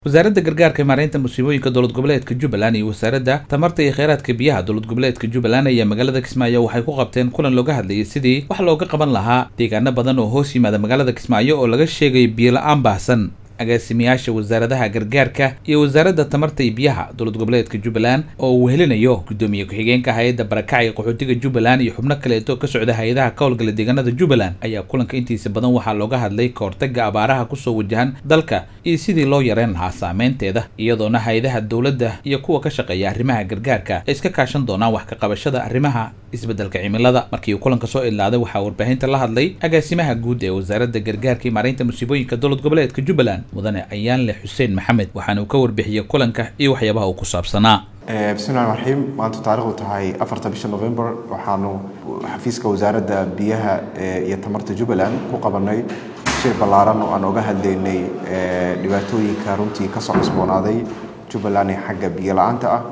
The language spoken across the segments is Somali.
wasaaradda gargaarka maareynta musiibooyinka dowlad goboleedka Jubbaland iyo wasaaradda tamarta iyo kheyraadka biyaha dowlad goboleedka Jubbaland ayaa magaalada Kismaayo waxay ku qabteen kulan looga hadlayay sidii wax looga qaban lahaa deegaano badan oo hoos yimaada magaalada Kismaayo oo laga sheegay biyo la'aan baahsan. agaasimayaasha wasaaradaha gargaarka iyo wasaaradda tamarta iyo biyaha dowlad goboleedka Jubbaland oo uu helinayo gudoomiye ku-xigeenka hay'adda barakaca ee qaxootiga Jubbaland iyo xubno kale oo ka socda hay'adaha ka howlgala deegaanada Jubbaland ayaa kulanka intiisa badan waxaa looga hadlay ka hortagga abaaraha ku soo wajahan dalka iyo sidii loo yareyn lahaa saameynteeda iyadoona hay'adaha dowladda iyo kuwa ka shaqeeya arrimaha gargaarka ay iska kaashan doonaan wax ka qabashada arrimaha isbeddelka cimilada. markii uu kulanka soo ilaaday waxaa warbaahinta la hadlay agaasimaha guud ee wasaaradda gargaarka iyo maareynta musiibooyinka dowlad goboleedka Jubbaland mudane ayaan leh Xuseen Maxamed waxaana uu ka warbixiyay kulanka iyo waxyaabaha uu ku saabsanaa. bismillaahir rahmaanir rahiim maanta taariikhdu tahay 4 bisha November waxaanu xafiiska wasaaradda biyaha iyo tamarta Jubbaland ku qabanay shir ballaaran oo aan uga hadlaynay dhibaatooyinka runtii ka soo cusboonaaday Jubbaland ee xagga biyo la'aanta ah.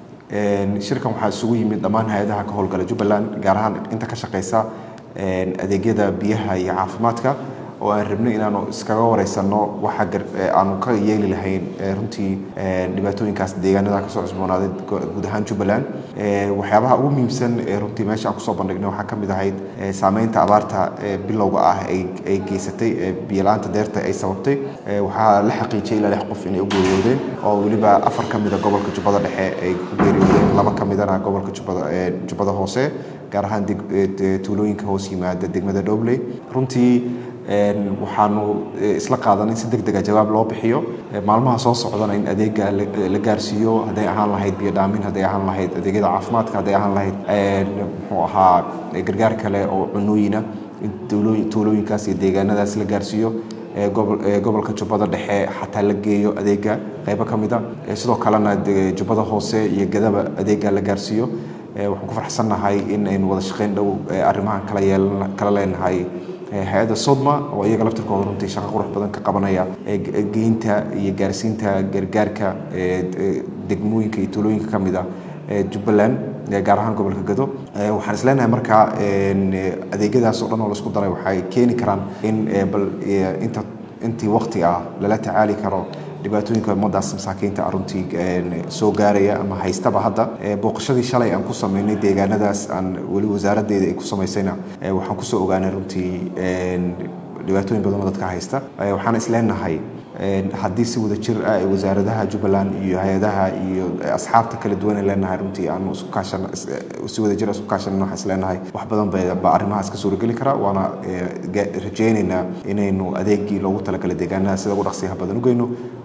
shirkan waxaa isugu yimid dhammaan hay'adaha ka howlgala Jubbaland gaar ahaan inta ka shaqeysa adeegyada biyaha iyo caafimaadka oo aan rabnay inaanu iskaga wareysano waxa aanu ka yeeli lahayn runtii dhibaatooyinkaas deegaanada ka soo cusboonaaday guud ahaan Jubbaland. waxyaabaha ugu muhiimsan ee runtii meesha aan ku soo bandhignay waxaa ka mid ahayd saameynta abaarta bilowga ah ay geysatay biyo la'aanta deerta ay sababtay. waxaa la xaqiijiyay ilaa 6 qof inay u geeriyoodeen oo waliba 4 ka mid ah gobolka Jubbada Dhexe ay ku geeriyoodeen 2 ka mid ah gobolka Jubbada Hoose gaar ahaan tuulooyinka hoos yimaada degmada Dowley. runtii waxaanu isla qaadanay si degdeg ah jawaab loo bixiyo maalmaha soo socdana in adeega la gaarsiiyo haday ahaan lahayd biyo dhaamin haday ahaan lahayd adeegyada caafimaadka haday ahaan lahayd muxuu ahaa gargaar kale oo cunooyina in tuulooyinkaas iyo deegaanadaas la gaarsiiyo gobolka Jubbada Dhexe xataa la geeyo adeega qayb ka mid ah sidoo kalena Jubbada Hoose iyo Gadaba adeega la gaarsiiyo. waxaan ku faraxsanahay in aynu wada shaqeyn dhow arrimaha kala leenahay hay'adda Sodma oo iyaga laftirkooda runtii shaqo qurux badan ka qabanaya geynta iyo gaarsiinta gargaarka degmooyinka iyo tuulooyinka ka mid ah Jubbaland gaar ahaan gobolka Gado. waxaan isleenahay marka adeegyadaas oo dhan oo la isku daray waxay keeni karaan in intii waqti ah lala tacaali karo dhibaatooyinka ummadaas masaakiinta runtii soo gaaraya ama haystaba hadda. booqashadii shalay aan ku sameynay deegaanadaas aan wali wasaaraddeeda ay ku sameysayna waxaan ku soo ogaanay runtii dhibaatooyin badan oo dadka haysta. waxaan isleenahay haddii si wada jir ah wasaaradaha Jubbaland iyo hay'adaha iyo asxaabta kala duwan ee leenahay runtii aan isku kaashan si wada jir isku kaashan waxaan isleenahay wax badan bay arrimahaas ka suuragali kara waana rajaynaynaa inaynu adeegii loogu talagalay deegaanada sida ugu dhaqsiyaha badan u geyno.